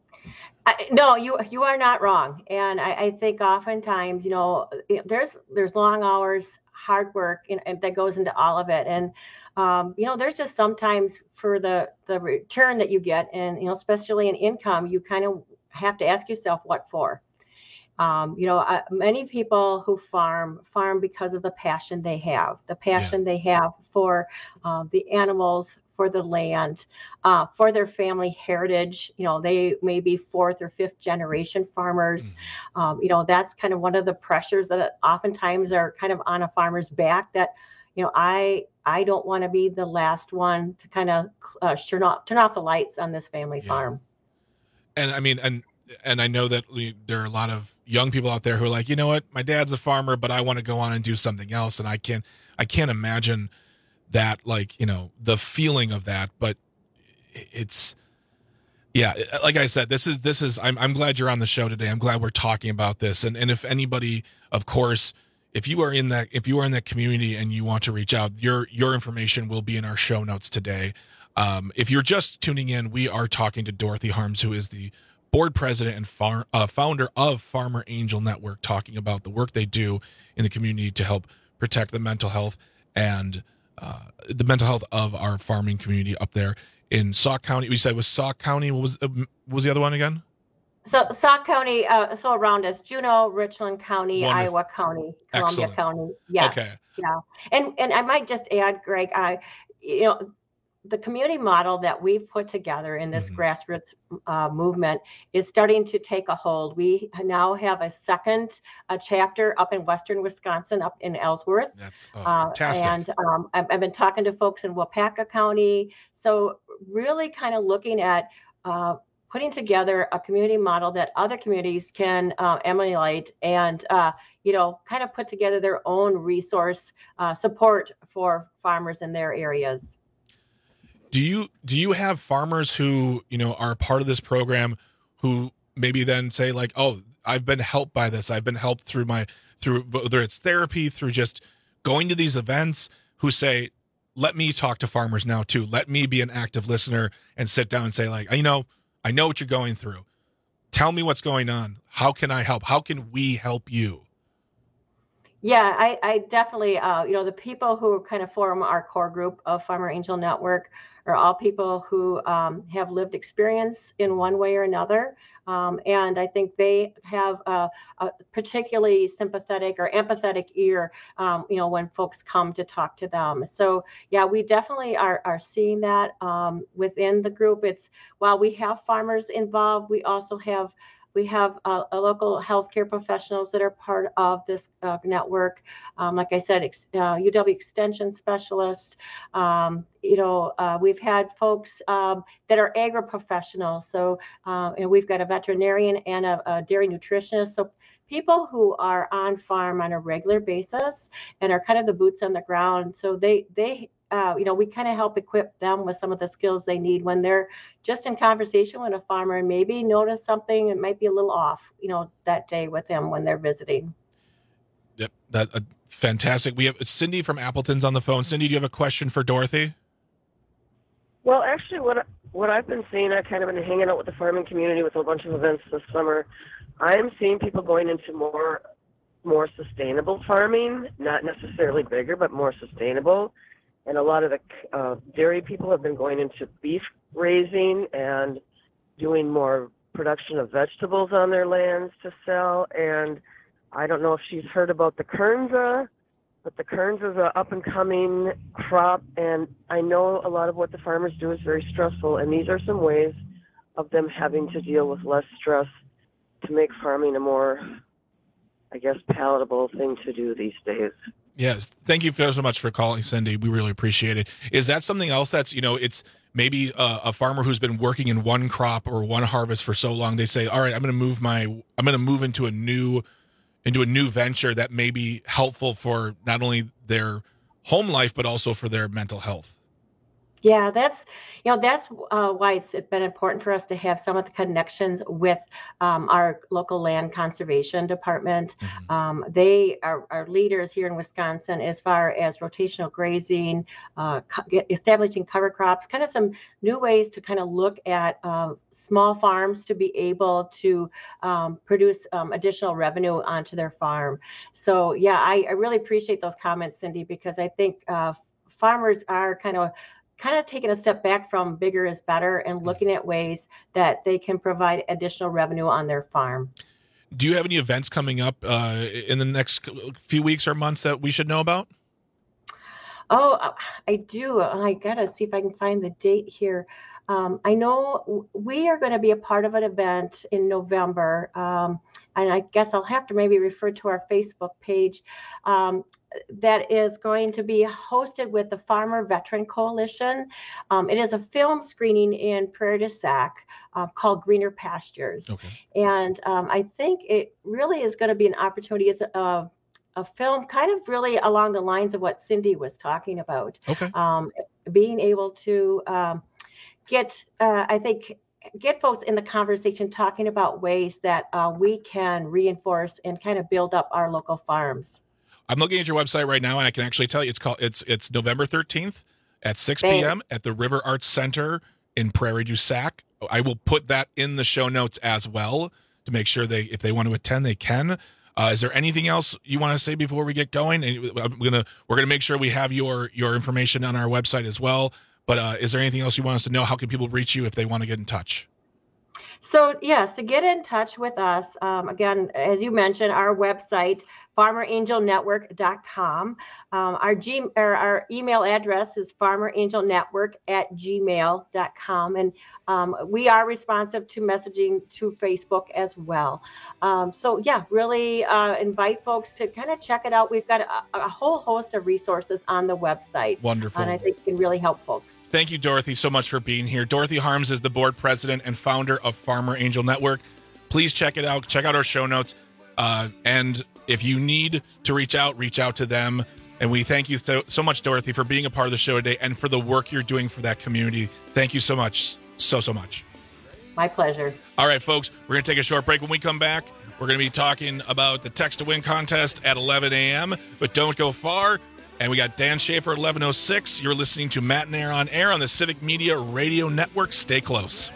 I, no, you you are not wrong, and I, I think oftentimes, you know, there's there's long hours, hard work, and, and that goes into all of it, and um, you know, there's just sometimes for the the return that you get, and you know, especially in income, you kind of have to ask yourself what for. Um, you know, uh, many people who farm farm because of the passion they have, the passion yeah. they have for uh, the animals, for the land, uh, for their family heritage. You know, they may be fourth or fifth generation farmers. Mm-hmm. Um, you know, that's kind of one of the pressures that oftentimes are kind of on a farmer's back that, you know, I I don't want to be the last one to kind of uh, turn off, turn off the lights on this family yeah. farm. And I mean, and and I know that we, there are a lot of young people out there who are like, you know what, my dad's a farmer, but I want to go on and do something else. And I can't, I can't imagine that, like, you know, the feeling of that, but it's, yeah, like I said, this is, this is, I'm, I'm glad you're on the show today. I'm glad we're talking about this. And, and if anybody, of course, if you are in that, if you are in that community and you want to reach out, your, your information will be in our show notes today. Um, if you're just tuning in, we are talking to Dorothy Harms, who is the board president and far, uh, founder of Farmer Angel Network, talking about the work they do in the community to help protect the mental health and uh, the mental health of our farming community up there in Sauk County. We said it was Sauk County. What was uh, what was the other one again? So Sauk County, uh, so around us, Juneau, Richland County, Wonderful. Iowa County, Columbia Excellent. County. Yes. Okay. Yeah. And and I might just add, Greg, I, you know, the community model that we've put together in this mm-hmm. grassroots uh, movement is starting to take a hold. We now have a second uh, chapter up in Western Wisconsin, up in Ellsworth. That's oh, fantastic. Uh, and um, I've, I've been talking to folks in Wapaka County. So really kind of looking at uh, putting together a community model that other communities can uh, emulate and, uh, you know, kind of put together their own resource uh, support for farmers in their areas. Do you do you have farmers who, you know, are a part of this program who maybe then say like, oh, I've been helped by this. I've been helped through my through whether it's therapy, through just going to these events, who say, let me talk to farmers now, too. Let me be an active listener and sit down and say, like, you know, I know what you're going through. Tell me what's going on. How can I help? How can we help you? Yeah, I, I definitely, uh, you know, the people who kind of form our core group of Farmer Angel Network are all people who um, have lived experience in one way or another. Um, and I think they have a, a particularly sympathetic or empathetic ear, um, you know, when folks come to talk to them. So, yeah, we definitely are, are seeing that um, within the group. It's while we have farmers involved, we also have We have uh, a local healthcare professionals that are part of this uh, network. Um, like I said, ex- uh, U W Extension specialists. Um, you know, uh, we've had folks um, that are agri-professionals. So, uh, and we've got a veterinarian and a, a dairy nutritionist. So people who are on farm on a regular basis and are kind of the boots on the ground. So they, they, Uh, you know, we kind of help equip them with some of the skills they need when they're just in conversation with a farmer and maybe notice something that might be a little off, you know, that day with them when they're visiting. Yep, that uh, fantastic. We have Cindy from Appleton's on the phone. Cindy, do you have a question for Dorothy? Well, actually, what what I've been seeing, I've kind of been hanging out with the farming community with a bunch of events this summer. I'm seeing people going into more more sustainable farming, not necessarily bigger, but more sustainable. And a lot of the uh, dairy people have been going into beef raising and doing more production of vegetables on their lands to sell. And I don't know if she's heard about the Kernza, but the Kernza is an up-and-coming crop. And I know a lot of what the farmers do is very stressful. And these are some ways of them having to deal with less stress to make farming a more, I guess, palatable thing to do these days. Yes. Thank you so much for calling, Cindy. We really appreciate it. Is that something else that's, you know, it's maybe a, a farmer who's been working in one crop or one harvest for so long, they say, all right, I'm going to move my, I'm going to move into a new, into a new venture that may be helpful for not only their home life, but also for their mental health. Yeah, that's, you know, that's uh, why it's been important for us to have some of the connections with um, our local land conservation department. Mm-hmm. Um, they are, are leaders here in Wisconsin as far as rotational grazing, uh, co- establishing cover crops, kind of some new ways to kind of look at um, small farms to be able to um, produce um, additional revenue onto their farm. So, yeah, I, I really appreciate those comments, Cindy, because I think uh, farmers are kind of kind of taking a step back from bigger is better and looking at ways that they can provide additional revenue on their farm. Do you have any events coming up uh, in the next few weeks or months that we should know about? Oh, I do. I got to see if I can find the date here. Um, I know we are going to be a part of an event in November, um, and I guess I'll have to maybe refer to our Facebook page. Um, that is going to be hosted with the Farmer Veteran Coalition. Um, it is a film screening in Prairie du Sac uh, called Greener Pastures. Okay. And um, I think it really is going to be an opportunity. It's a, a film kind of really along the lines of what Cindy was talking about. Okay. Um, being able to um, get, uh, I think, get folks in the conversation talking about ways that uh, we can reinforce and kind of build up our local farms. I'm looking at your website right now, and I can actually tell you it's called it's it's November thirteenth at six p.m. at the River Arts Center in Prairie du Sac. I will put that in the show notes as well to make sure they, if they want to attend, they can. Uh, is there anything else you want to say before we get going? I'm gonna we're gonna make sure we have your your information on our website as well. But uh, is there anything else you want us to know? How can people reach you if they want to get in touch? So, yes, to get in touch with us, um, again, as you mentioned, our website, farmer angel network dot com. Um, our, G, or our email address is farmer angel network at gmail dot com. And um, we are responsive to messaging to Facebook as well. Um, so, yeah, really uh, invite folks to kind of check it out. We've got a, a whole host of resources on the website. Wonderful. And I think it can really help folks. Thank you, Dorothy, so much for being here. Dorothy Harms is the board president and founder of Farmer Angel Network. Please check it out. Check out our show notes. Uh, and if you need to reach out, reach out to them. And we thank you so, so much, Dorothy, for being a part of the show today and for the work you're doing for that community. Thank you so much. So, so much. My pleasure. All right, folks, we're going to take a short break. When we come back, we're going to be talking about the Text to Win contest at eleven a.m. But don't go far. And we got Dan Schaefer at eleven oh six. You're listening to Matt and Air on Air on the Civic Media Radio Network. Stay close.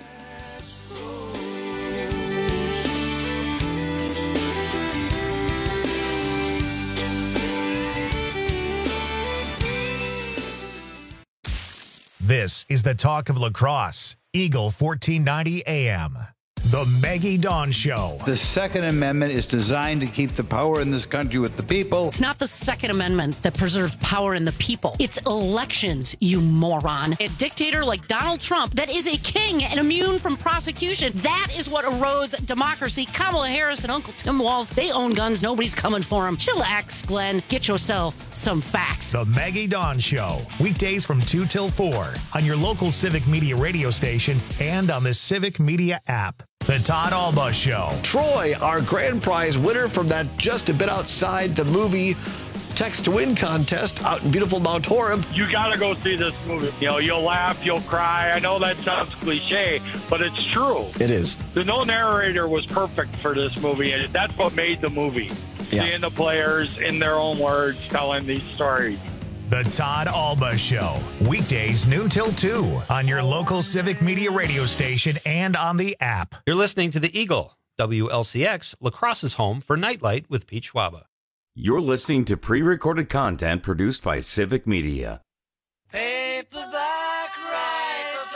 This is the talk of lacrosse. Eagle fourteen ninety A M. The Maggie Dawn Show. The Second Amendment is designed to keep the power in this country with the people. It's not the Second Amendment that preserves power in the people. It's elections, you moron. A dictator like Donald Trump that is a king and immune from prosecution. That is what erodes democracy. Kamala Harris and Uncle Tim Walz, they own guns. Nobody's coming for them. Chillax, Glenn. Get yourself some facts. The Maggie Dawn Show. Weekdays from two till four on your local Civic Media radio station and on the Civic Media app. The Todd Alba Show. Troy, our grand prize winner from that just a bit outside the movie Text to Win contest out in beautiful Mount Horeb. You got to go see this movie. You know, you'll laugh, you'll cry. I know that sounds cliche, but it's true. It is. The no narrator was perfect for this movie, and that's what made the movie. Yeah. Seeing the players in their own words telling these stories. The Todd Alba Show. Weekdays noon till two on your local Civic Media radio station and on the app. You're listening to the Eagle, W L C X, Lacrosse's home for Nightlight with Pete Schwaba. You're listening to pre-recorded content produced by Civic Media. Paperback writer.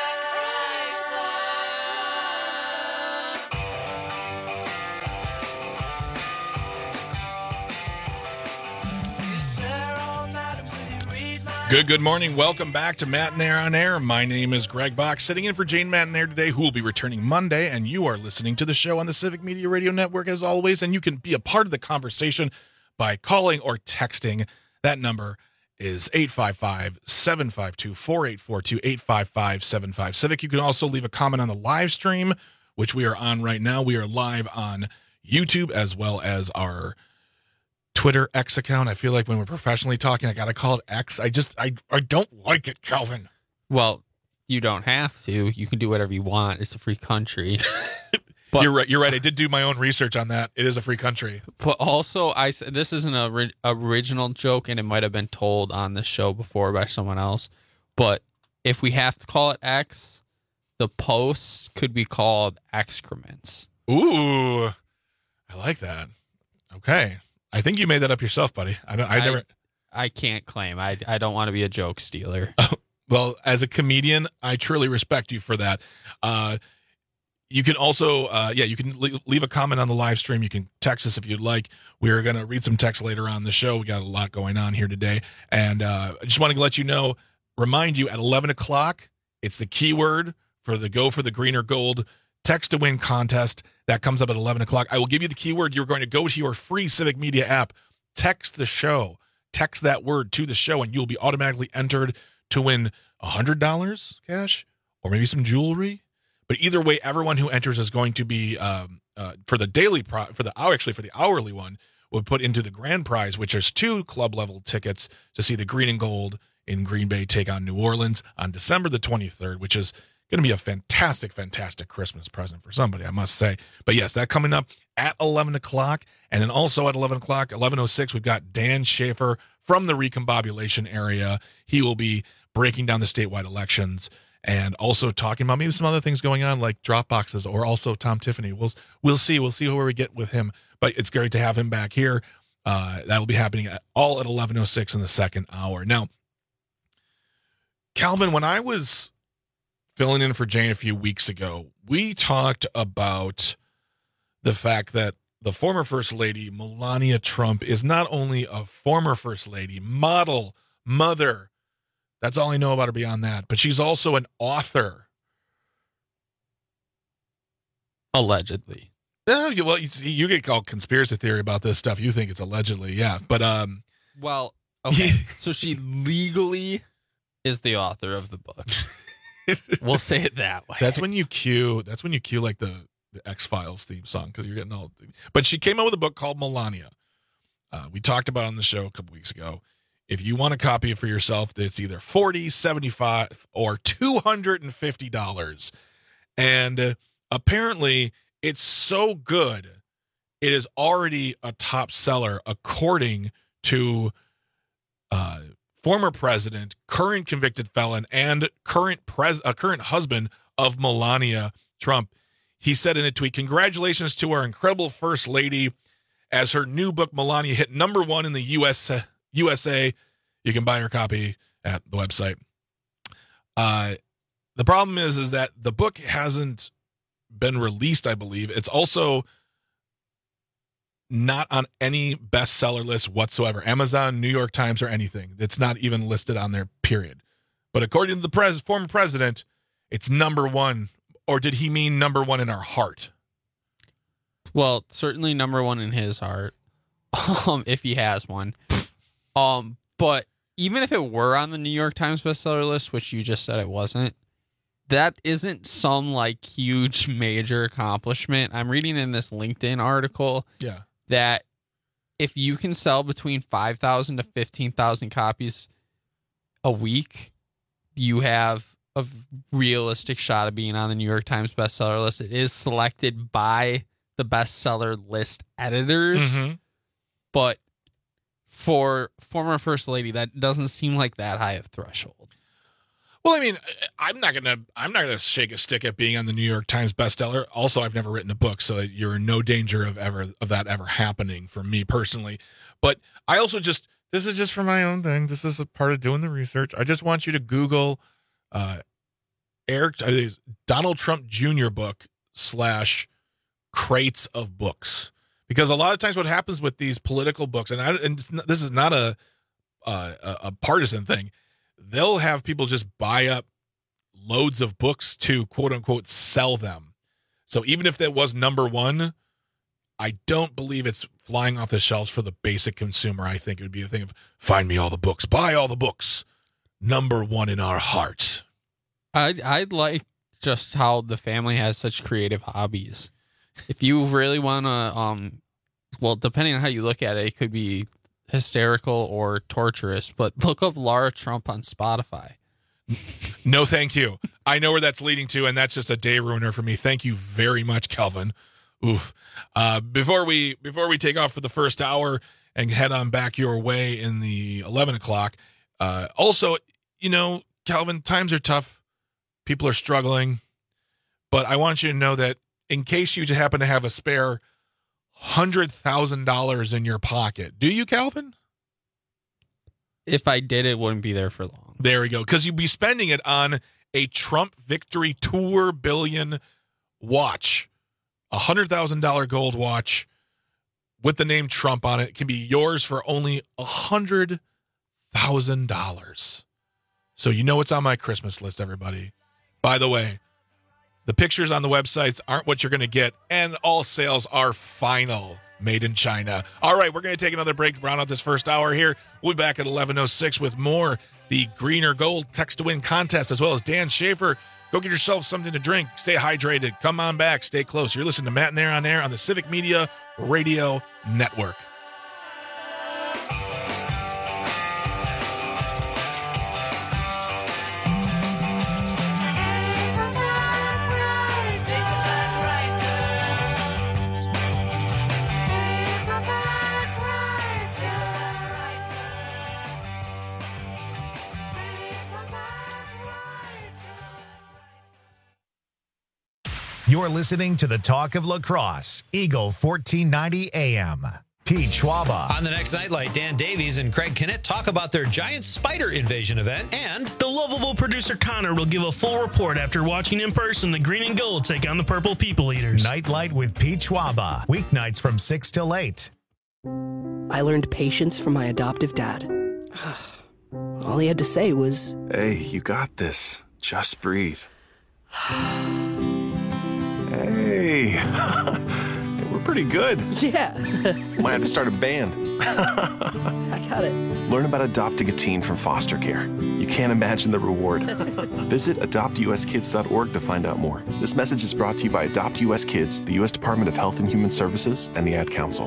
Good, good morning. Welcome back to Matinaire on Air. My name is Greg Bach, sitting in for Jane Matinaire today, who will be returning Monday, and you are listening to the show on the Civic Media Radio Network as always, and you can be a part of the conversation by calling or texting. That number is eight five five, seven five two, four eight four two, eight five five seven five Civic. You can also leave a comment on the live stream, which we are on right now. We are live on YouTube as well as our Twitter X account. I feel like when we're professionally talking, I got to call it X. I just, I, I don't like it, Calvin. Well, you don't have to. You can do whatever you want. It's a free country. But, you're right. You're right. I did do my own research on that. It is a free country. But also, I this isn't an original joke, and it might have been told on the show before by someone else. But if we have to call it X, the posts could be called excrements. Ooh, I like that. Okay. I think you made that up yourself, buddy. I don't. I, I never. I can't claim. I. I don't want to be a joke stealer. Oh, well, as a comedian, I truly respect you for that. Uh, you can also, uh, yeah, you can leave a comment on the live stream. You can text us if you'd like. We're going to read some text later on in the show. We got a lot going on here today, and uh, I just want to let you know, remind you at eleven o'clock. It's the keyword for the Go for the Green or Gold Text to Win contest. That comes up at eleven o'clock. I will give you the keyword. You're going to go to your free Civic Media app, text the show, text that word to the show, and you'll be automatically entered to win one hundred dollars cash or maybe some jewelry. But either way, everyone who enters is going to be, um, uh, for the daily, pro- for the hour, actually for the hourly one, will put into the grand prize, which is two club-level tickets to see the Green and Gold in Green Bay take on New Orleans on December the twenty-third, which is going to be a fantastic, fantastic Christmas present for somebody, I must say. But yes, that coming up at eleven o'clock. And then also at eleven o'clock, eleven oh six, we've got Dan Schaefer from the Recombobulation area. He will be breaking down the statewide elections and also talking about maybe some other things going on like drop boxes or also Tom Tiffany. We'll, we'll see. We'll see where we get with him. But it's great to have him back here. Uh, that will be happening at, all at eleven oh six in the second hour. Now, Calvin, when I was filling in for Jane a few weeks ago, we talked about the fact that the former First Lady, Melania Trump, is not only a former First Lady, model, mother. That's all I know about her beyond that. But she's also an author. Allegedly. Uh, well, you, you get called conspiracy theory about this stuff. You think it's allegedly, yeah. But, um, well, okay. So she legally is the author of the book. We'll say it that way. That's when you cue. That's when you cue like the, the X-Files theme song because you're getting all. But she came out with a book called Melania. Uh, we talked about it on the show a couple weeks ago. If you want to copy it for yourself, it's either forty dollars, seventy-five dollars, or two hundred fifty dollars. And uh, apparently, it's so good, it is already a top seller according to uh, former president, current convicted felon, and current pres uh, current husband of Melania Trump. He said in a tweet, "Congratulations to our incredible First Lady, as her new book, Melania, hit number one in the U S U S A. You can buy her copy at the website. Uh, the problem is, is that the book hasn't been released, I believe. It's also not on any bestseller list whatsoever. Amazon, New York Times, or anything. It's not even listed on there, period. But according to the pres- former president, it's number one. Or did he mean number one in our heart? Well, certainly number one in his heart, um, if he has one. Um, but even if it were on the New York Times bestseller list, which you just said it wasn't, that isn't some like huge major accomplishment. I'm reading in this LinkedIn article yeah. that if you can sell between five thousand to fifteen thousand copies a week, you have a realistic shot of being on the New York Times bestseller list. It is selected by the bestseller list editors, mm-hmm. but for former First Lady, that doesn't seem like that high of threshold. Well, I mean, I'm not gonna I'm not gonna shake a stick at being on the New York Times bestseller. Also, I've never written a book, so you're in no danger of ever of that ever happening for me personally. But I also just this is just for my own thing. This is a part of doing the research. I just want you to Google uh, Eric uh, Donald Trump Junior book slash crates of books, because a lot of times what happens with these political books, and I and not, this is not a, uh, a a partisan thing. They'll have people just buy up loads of books to quote unquote sell them. So even if that was number one, I don't believe it's flying off the shelves for the basic consumer. I think it would be a thing of find me all the books, buy all the books. Number one in our heart. I'd, I'd like just how the family has such creative hobbies. If you really want to, um, well, depending on how you look at it, it could be hysterical or torturous, but look up Laura Trump on Spotify. No, thank you. I know where that's leading to, and that's just a day ruiner for me. Thank you very much, Kelvin. Oof. Uh, before we before we take off for the first hour and head on back your way in the eleven o'clock, uh, also, you know, Kelvin, times are tough. People are struggling, but I want you to know that in case you happen to have a spare one hundred thousand dollars in your pocket. Do you, Calvin? If I did, it wouldn't be there for long. There we go. Because you'd be spending it on a Trump Victory Tour Billion watch. A one hundred thousand dollars gold watch with the name Trump on it. It can be yours for only one hundred thousand dollars. So you know what's on my Christmas list, everybody. By the way, the pictures on the websites aren't what you're going to get, and all sales are final. Made in China. All right, we're going to take another break to round out this first hour here. We'll be back at eleven oh six with more the Green or Gold Text to Win contest, as well as Dan Schaefer. Go get yourself something to drink. Stay hydrated. Come on back. Stay close. You're listening to Matt and Aaron on Air on the Civic Media Radio Network. You're listening to the Talk of Lacrosse, Eagle fourteen ninety A M. Pete Schwaba. On the next Nightlight, Dan Davies and Craig Kennett talk about their giant spider invasion event, and the lovable producer Connor will give a full report after watching in person the Green and Gold take on the Purple People Eaters. Nightlight with Pete Schwaba, weeknights from six till eight. I learned patience from my adoptive dad. All he had to say was, "Hey, you got this. Just breathe." Hey, we're pretty good. Yeah. Might have to start a band. I got it. Learn about adopting a teen from foster care. You can't imagine the reward. Visit adopt u s kids dot org to find out more. This message is brought to you by Adopt U S Kids, the U S Department of Health and Human Services, and the Ad Council.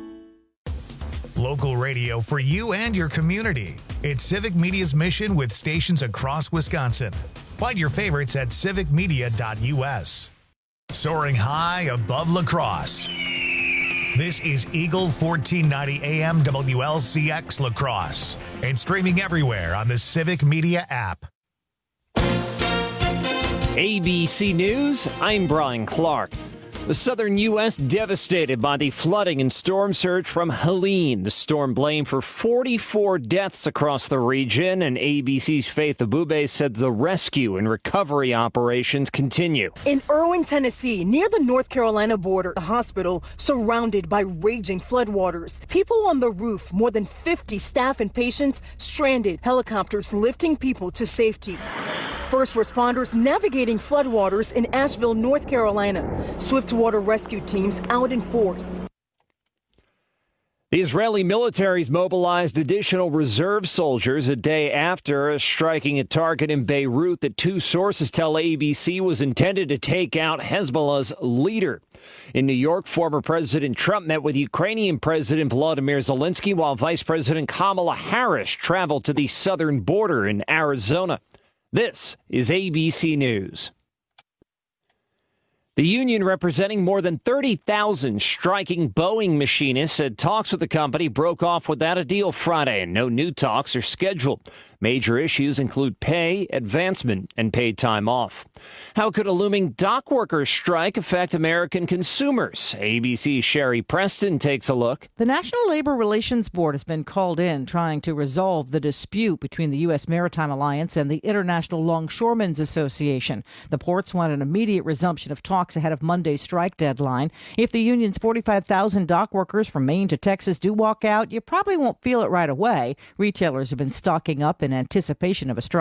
Local radio for you and your community. It's Civic Media's mission with stations across Wisconsin. Find your favorites at civic media dot u s. Soaring high above lacrosse. This is Eagle fourteen ninety A M W L C X Lacrosse and streaming everywhere on the Civic Media app. A B C News, I'm Brian Clark. The southern U S devastated by the flooding and storm surge from Helene. The storm blamed for forty-four deaths across the region, and A B C's Faith Abube said the rescue and recovery operations continue. In Irwin, Tennessee, near the North Carolina border, the hospital surrounded by raging floodwaters. People on the roof, more than fifty staff and patients stranded, helicopters lifting people to safety. First responders navigating floodwaters in Asheville, North Carolina. Swiftwater rescue teams out in force. The Israeli military's mobilized additional reserve soldiers a day after striking a target in Beirut that two sources tell A B C was intended to take out Hezbollah's leader. In New York, former President Trump met with Ukrainian President Volodymyr Zelensky, while Vice President Kamala Harris traveled to the southern border in Arizona. This is A B C News. The union representing more than thirty thousand striking Boeing machinists said talks with the company broke off without a deal Friday, and no new talks are scheduled. Major issues include pay, advancement, and paid time off. How could a looming dock workers strike affect American consumers? A B C's Sherry Preston takes a look. The National Labor Relations Board has been called in trying to resolve the dispute between the U S Maritime Alliance and the International Longshoremen's Association. The ports want an immediate resumption of talks ahead of Monday's strike deadline. If the union's forty-five thousand dock workers from Maine to Texas do walk out, you probably won't feel it right away. Retailers have been stocking up in anticipation of a strike.